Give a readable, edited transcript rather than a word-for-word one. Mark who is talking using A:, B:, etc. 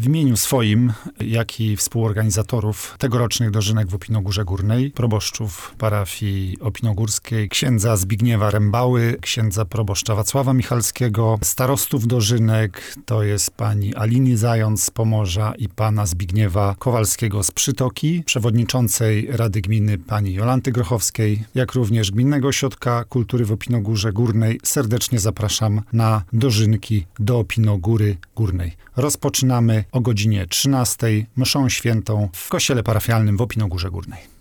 A: w imieniu swoim, jak i współorganizatorów tegorocznych dożynek w Opinogórze Górnej, proboszczów parafii opinogórskiej, księdza Zbigniewa Rębały, księdza proboszcza Wacława Michalskiego, starostów dożynek, to jest pani Aliny Zając z Pomorza i pana Zbigniewa Kowalskiego z Przytoki, przewodniczącej Rady Gminy pani Jolanty Grochowskiej, jak również Gminnego Ośrodka Kultury w Opinogórze Górnej. Serdecznie zapraszam na dożynki do Opinogóry Górnej. Rozpoczynamy o godzinie 13:00 mszą świętą w kościele parafialnym w Opinogórze Górnej.